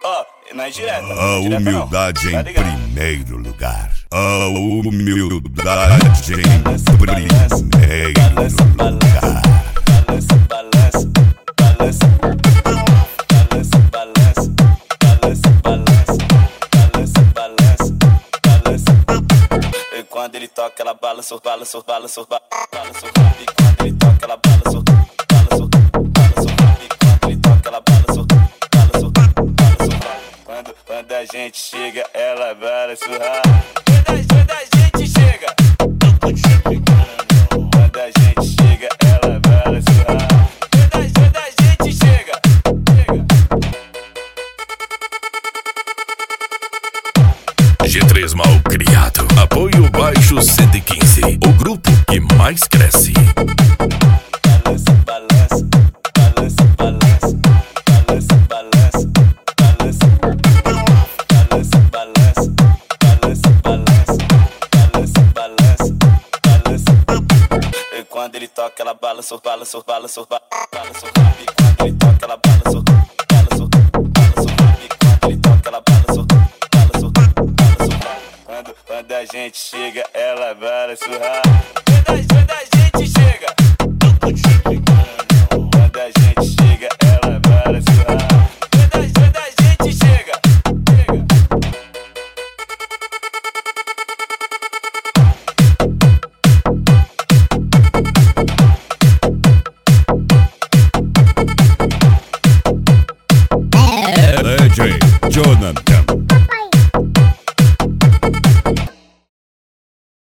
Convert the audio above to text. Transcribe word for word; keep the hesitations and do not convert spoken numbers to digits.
Ó, na direta. A direta humildade não. em Tá ligado? primeiro lugar. A humildade em Balança, primeiro balança, lugar. balança, balança, balança, balança, balança, balança, balança, balança, balança, balança. E quando ele toca, ela balança, balança, balança, balança. E quando ele toca, ela balança, balança, balança. E quando ele toca, ela balança, balança, balança. Quando, quando a gente chega, ela balança. Quando a gente chega, quando a gente chega, ela balança. Quando a gente chega, chega. G três Mal Criado. Apoio Baixo cento e quinze. O grupo que mais cresce. Balança, balança, balança, balança, balança, balança, balança, balança, balança, balança, balança, balança, balança. E quando ele toca, ela balança, balança, balança, balança. E quando ele toca, ela balança, balança, balança. E quando ele toca, ela balança, balança, balança. Quando, quando a gente chega, ela balança. Quando a gente chega, quando a gente chega, ela balança. Quando a gente chega, chega. D J Jonathan.